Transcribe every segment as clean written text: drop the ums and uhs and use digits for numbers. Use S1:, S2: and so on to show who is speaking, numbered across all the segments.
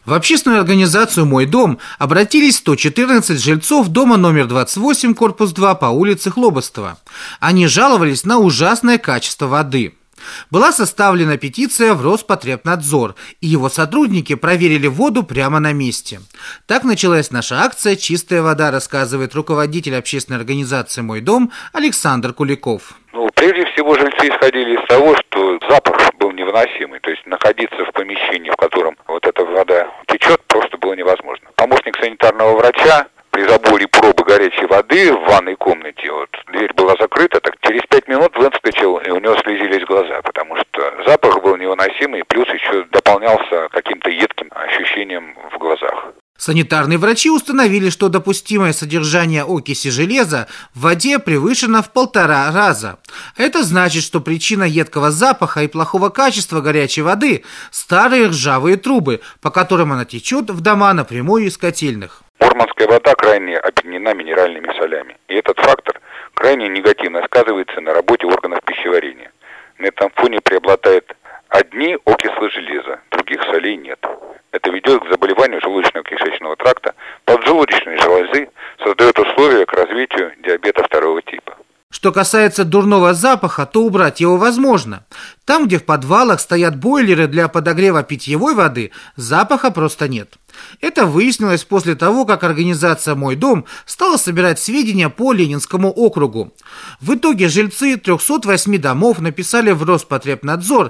S1: В общественную организацию «Мой дом» обратились 114 жильцов дома номер 28, корпус 2 по улице Хлобыстова. Они жаловались на ужасное качество воды. Была составлена петиция в Роспотребнадзор, и его сотрудники проверили воду прямо на месте. Так началась наша акция «Чистая вода», рассказывает руководитель общественной организации «Мой дом» Александр Куликов.
S2: Прежде всего, жильцы исходили из того, что запах был невыносимый. То есть находиться в помещении, в котором вот эта вода течет, просто было невозможно. Помощник санитарного врача при заборе пробы горячей воды в ванной комнате, дверь была закрыта, так через 5 минут выскочил, и у него слезились глаза, потому что запах был невыносимый, плюс еще дополнялся каким-то едким ощущением в глазах.
S1: Санитарные врачи установили, что допустимое содержание окиси железа в воде превышено в 1,5 раза. Это значит, что причина едкого запаха и плохого качества горячей воды – старые ржавые трубы, по которым она течет в дома напрямую из котельных.
S2: Мурманская вода крайне опьянена минеральными солями, и этот фактор крайне негативно сказывается на работе органов пищеварения. На этом фоне преобладают одни окислы железа, других солей нет. Это ведет к заболеванию желудочно-кишечного тракта, поджелудочной железы, создает условия к развитию диабета 2 типа.
S1: Что касается дурного запаха, то убрать его возможно. Там, где в подвалах стоят бойлеры для подогрева питьевой воды, запаха просто нет. Это выяснилось после того, как организация «Мой дом» стала собирать сведения по Ленинскому округу. В итоге жильцы 308 домов написали в Роспотребнадзор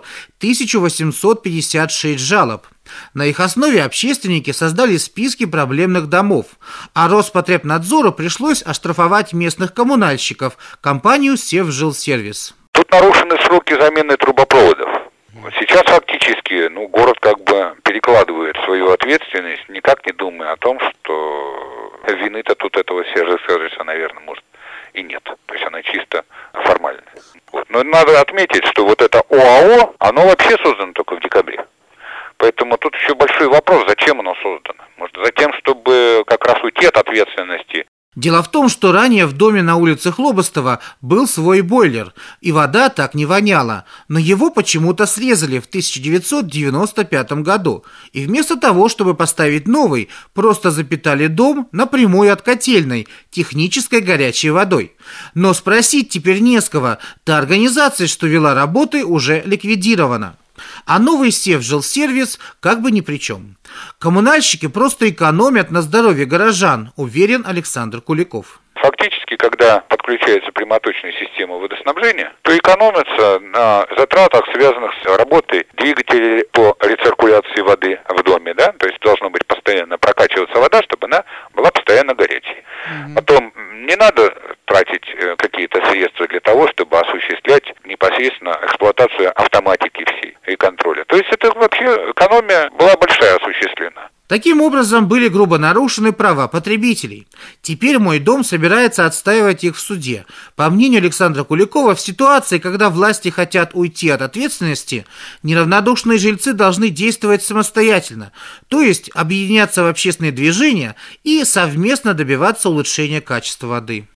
S1: 1856 жалоб. На их основе общественники создали списки проблемных домов, а Роспотребнадзору пришлось оштрафовать местных коммунальщиков, компанию «Севжилсервис».
S2: Тут нарушены сроки замены трубопроводов. Сейчас фактически город перекладывает свою ответственность, никак не думая о том, что вины-то тут этого Севжилсервиса, наверное, может и нет. То есть она чисто формальная. Но надо отметить, что это ОАО, оно вообще создано только в декабре. Поэтому тут еще большой вопрос, зачем оно создано. Может, за тем, чтобы как раз уйти от ответственности.
S1: Дело в том, что ранее в доме на улице Хлобыстова был свой бойлер, и вода так не воняла, но его почему-то срезали в 1995 году, и вместо того, чтобы поставить новый, просто запитали дом напрямую от котельной, технической горячей водой. Но спросить теперь не с кого, та организация, что вела работы, уже ликвидирована. А новый Севжилсервис как бы ни при чем. Коммунальщики просто экономят на здоровье горожан, уверен Александр Куликов.
S2: Фактически, когда подключается прямоточная система водоснабжения, то экономится на затратах, связанных с работой двигателей по рециркуляции воды в доме, да, то есть должно быть постоянно прокачиваться вода, чтобы она была постоянно горячей. Потом не надо тратить какие-то средства для того, чтобы осуществлять непосредственно эксплуатацию автоматики всей и контроля. То есть это вообще экономия была большая осуществлена.
S1: Таким образом, были грубо нарушены права потребителей. Теперь «Мой дом» собирается отстаивать их в суде. По мнению Александра Куликова, в ситуации, когда власти хотят уйти от ответственности, неравнодушные жильцы должны действовать самостоятельно, то есть объединяться в общественные движения и совместно добиваться улучшения качества воды.